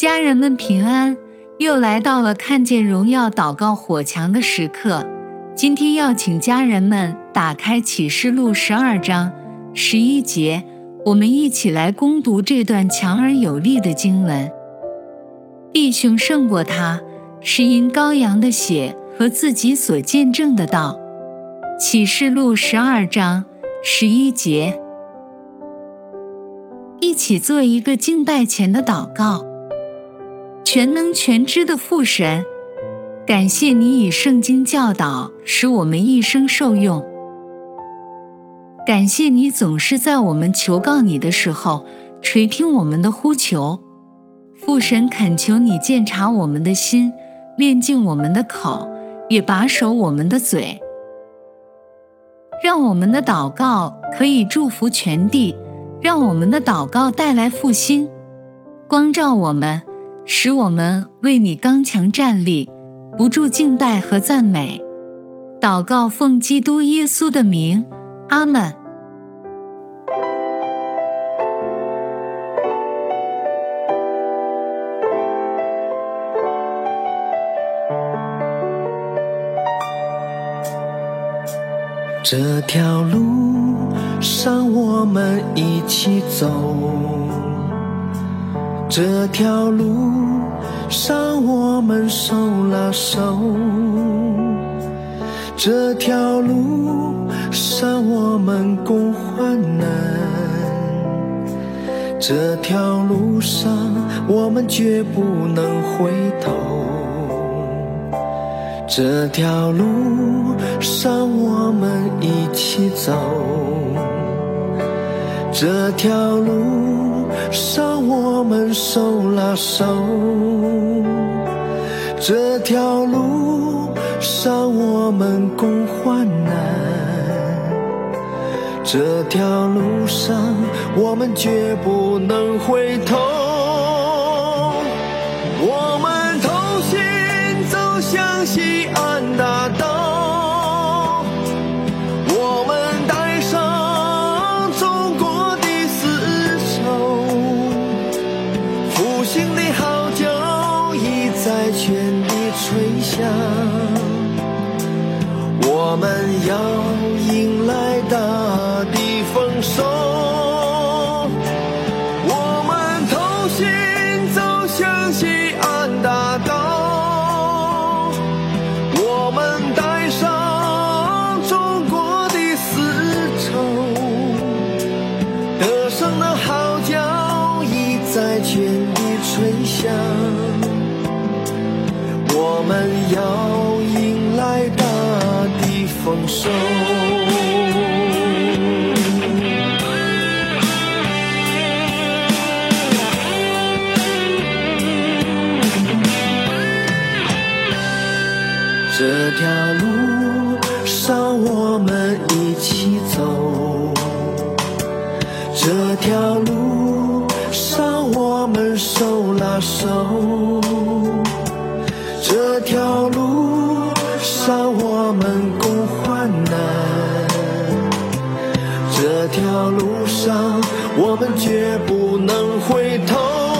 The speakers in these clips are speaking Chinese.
家人们平安，又来到了看见荣耀祷告火墙的时刻。今天要请家人们打开启示录12章11节，我们一起来攻读这段强而有力的经文。弟兄胜过他，是因羔羊的血和自己所见证的道。启示录12章11节。一起做一个敬拜前的祷告。全能全知的父神，感谢你以圣经教导使我们一生受用。感谢你总是在我们求告你的时候垂听我们的呼求。父神，恳求你鉴察我们的心，炼净我们的口，也把守我们的嘴，让我们的祷告可以祝福全地，让我们的祷告带来复兴，光照我们，使我们为你刚强站立，不住敬拜和赞美。祷告奉基督耶稣的名，阿们。 这条路上我们一起走，这条路上我们手拉手，这条路上我们共患难，这条路上我们绝不能回头，这条路上我们一起走，这条路上我们手拉手，这条路上我们共患难，这条路上我们绝不能回头，我们同行走向西安大道，我们带上中国的丝绸，复兴的号角已在全地吹响，我们要迎来大地丰收，我们同行走向西安大道，我们带上中国的丝绸，得胜的号角已在全地吹响，我们要迎来大地丰收。这条路上我们一起走，这条路上我们手拉手，这条路上我们共患难，这条路上我们绝不能回头，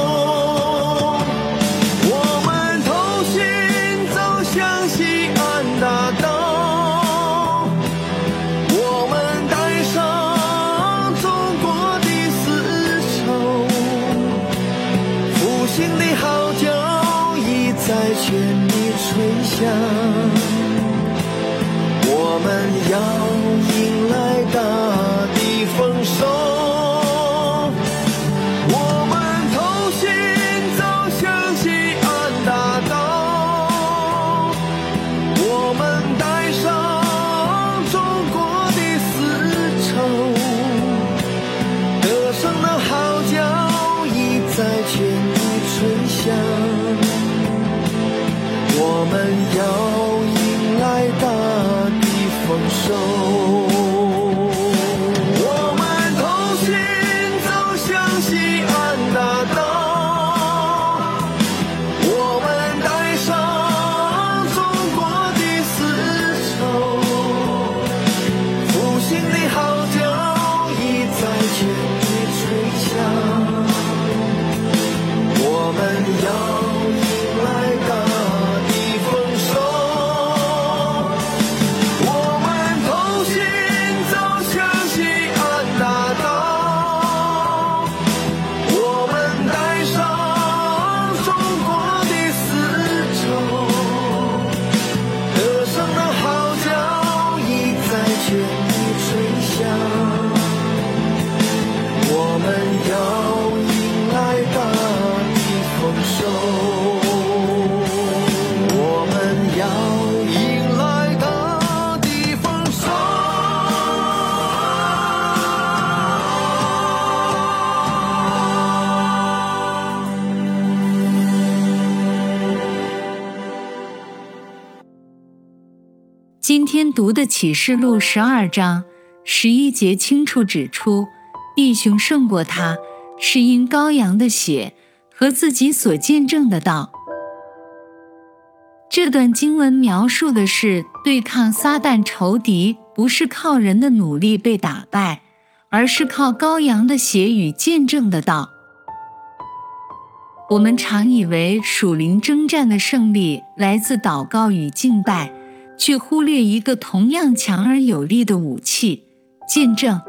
我们同行走向西安大道，我们带上中国的丝绸，复兴的号角已在全地吹响，我们要迎来大地丰收，我们同行走向西安大道，我们带上中国的丝绸，得胜的号角已在全地吹响，我们要迎来大地丰收。我们同行走向西安大道，我们带上中国的丝绸，复兴的号角已在全地吹响，我们要今天读的启示录12章11节清楚指出，弟兄胜过他，是因羔羊的血和自己所见证的道。这段经文描述的是对抗撒旦仇敌，不是靠人的努力被打败，而是靠羔羊的血与见证的道。我们常以为属灵征战的胜利来自祷告与敬拜，却忽略一个同样强而有力的武器——见证。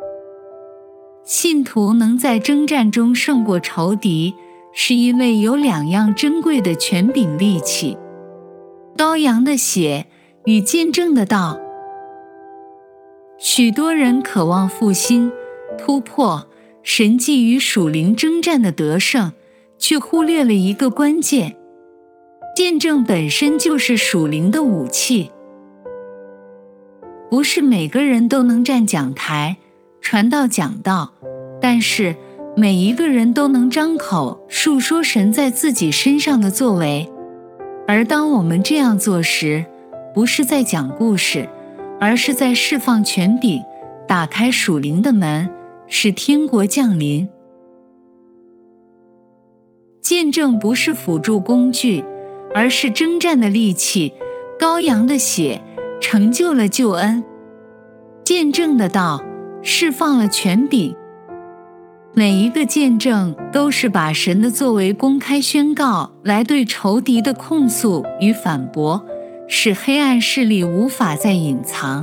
信徒能在征战中胜过仇敌，是因为有2样珍贵的权柄利器：羔羊的血与见证的道。许多人渴望复兴、突破、神迹与属灵征战的得胜，却忽略了一个关键：见证本身就是属灵的武器。不是每个人都能站讲台、传道讲道，但是每一个人都能张口述说神在自己身上的作为。而当我们这样做时，不是在讲故事，而是在释放权柄，打开属灵的门，使天国降临。见证不是辅助工具，而是征战的利器。羔羊的血成就了救恩，见证的道释放了权柄。每一个见证都是把神的作为公开宣告，来对仇敌的控诉与反驳，使黑暗势力无法再隐藏。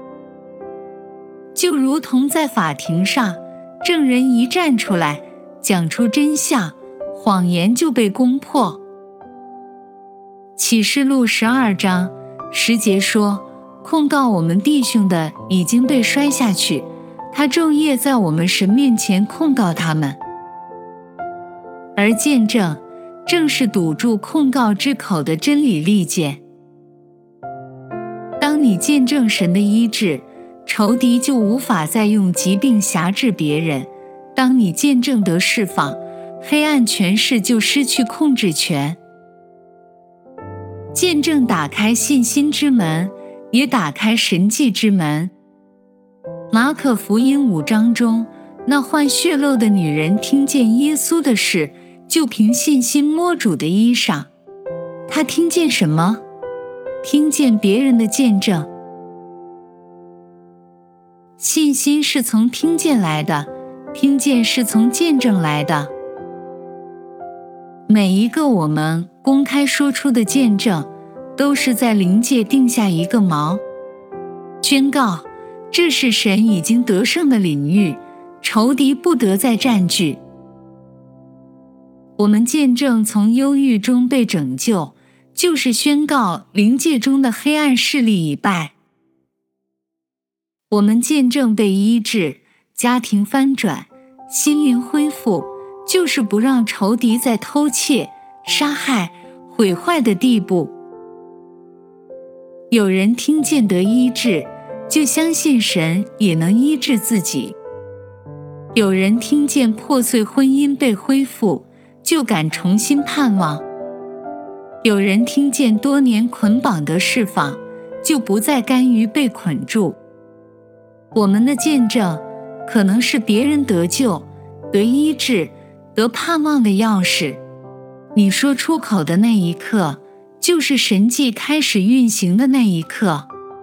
就如同在法庭上，证人一站出来，讲出真相，谎言就被攻破。启示录12章10节说，控告我们弟兄的已经被摔下去，他昼夜在我们神面前控告他们。而见证正是堵住控告之口的真理利剑。当你见证神的医治，仇敌就无法再用疾病辖制别人；当你见证得释放，黑暗权势就失去控制权。见证打开信心之门，也打开神迹之门。马可福音5章中，那患血漏的女人听见耶稣的事，就凭信心摸主的衣裳。她听见什么？听见别人的见证。信心是从听见来的，听见是从见证来的。每一个我们公开说出的见证，都是在灵界定下一个锚，宣告这是神已经得胜的领域，仇敌不得再占据。我们见证从忧郁中被拯救，就是宣告灵界中的黑暗势力已败。我们见证被医治，家庭翻转，心灵恢复，就是不让仇敌在偷窃、杀害、毁坏的地步。有人听见得医治，就相信神也能医治自己；有人听见破碎婚姻被恢复，就敢重新盼望；有人听见多年捆绑得释放，就不再甘于被捆住。我们的见证可能是别人得救、得医治、得盼望的钥匙。你说出口的那一刻，就是神迹开始运行的那一刻。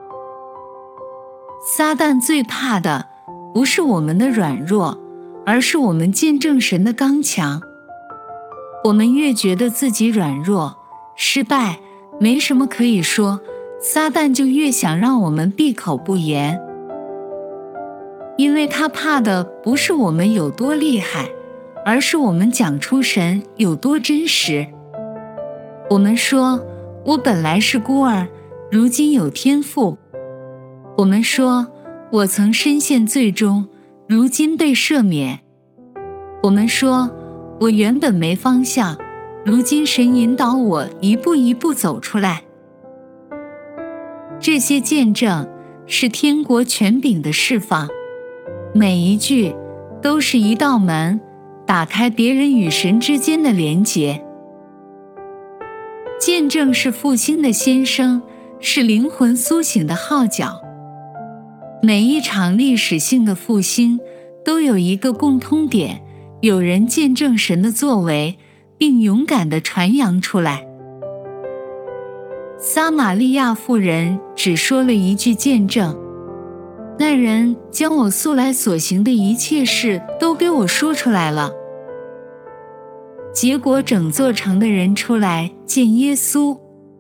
撒旦最怕的不是我们的软弱，而是我们见证神的刚强。我们越觉得自己软弱、失败，没什么可以说，撒旦就越想让我们闭口不言。因为他怕的不是我们有多厉害，而是我们讲出神有多真实。我们说，我本来是孤儿，如今有天父。我们说，我曾深陷罪中，如今被赦免。我们说，我原本没方向，如今神引导我一步一步走出来。这些见证是天国权柄的释放，每一句都是一道门，打开别人与神之间的连结。见证是复兴的先声， 是灵魂苏醒的号角。每一场历史性的复兴都有一个共通点，有人见证神的作为，并勇敢地传扬出来。撒玛利亚妇人只说了一句见证，那人将我素来所行的一切事都给我说出来了。结果整座城的人出来见耶稣。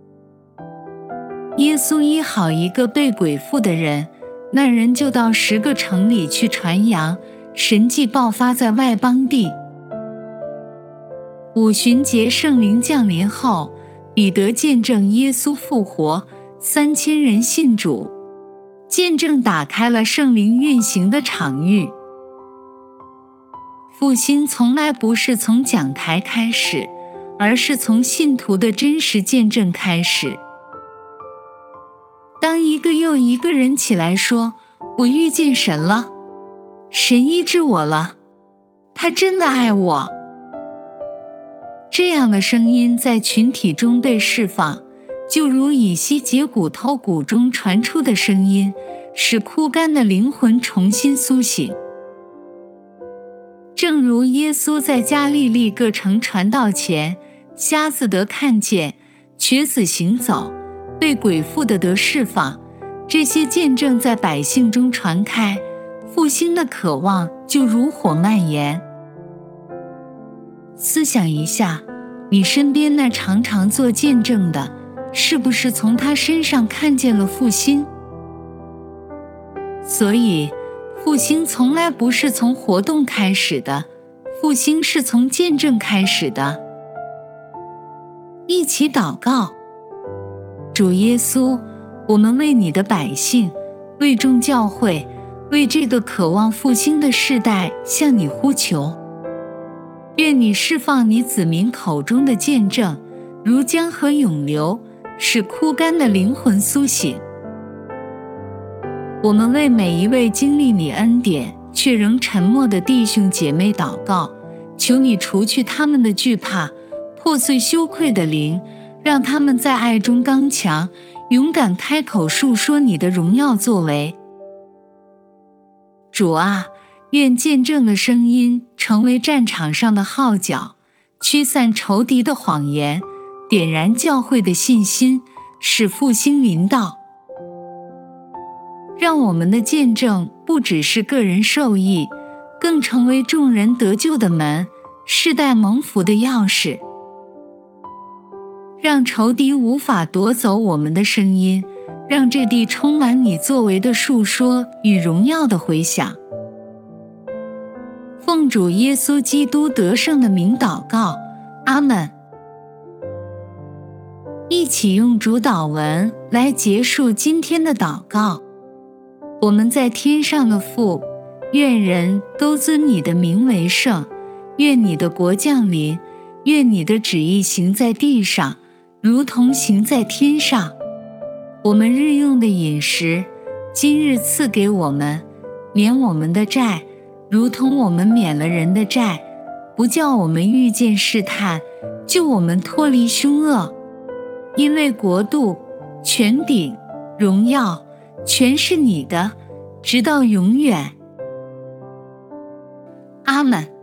耶稣医好一个被鬼附的人，那人就到10个城里去传扬，神迹爆发在外邦地。五旬节圣灵降临后，彼得见证耶稣复活，3000人信主，见证打开了圣灵运行的场域。复兴从来不是从讲台开始，而是从信徒的真实见证开始。当一个又一个人起来说，我遇见神了，神医治我了，他真的爱我，这样的声音在群体中被释放，就如以西结骨头骨中传出的声音，使枯干的灵魂重新苏醒。正如耶稣在加利利各城传道前，瞎子得看见，瘸子行走，被鬼附的得释放，这些见证在百姓中传开，复兴的渴望就如火蔓延。思想一下，你身边那常常做见证的，是不是从他身上看见了复兴？所以复兴从来不是从活动开始的，复兴是从见证开始的。一起祷告。主耶稣，我们为你的百姓，为众教会，为这个渴望复兴的世代向你呼求。愿你释放你子民口中的见证，如江河涌流，使枯干的灵魂苏醒。我们为每一位经历你恩典却仍沉默的弟兄姐妹祷告，求你除去他们的惧怕，破碎羞愧的灵，让他们在爱中刚强，勇敢开口述说你的荣耀作为。主啊，愿见证的声音成为战场上的号角，驱散仇敌的谎言，点燃教会的信心，使复兴临到。让我们的见证不只是个人受益，更成为众人得救的门，世代蒙福的钥匙。让仇敌无法夺走我们的声音，让这地充满你作为的述说与荣耀的回响。奉主耶稣基督得胜的名祷告，阿们。一起用主祷文来结束今天的祷告。我们在天上的父，愿人都尊你的名为圣，愿你的国降临，愿你的旨意行在地上，如同行在天上。我们日用的饮食，今日赐给我们，免我们的债，如同我们免了人的债，不叫我们遇见试探，救我们脱离凶恶。因为国度、权柄、荣耀，全是你的，直到永远。阿们。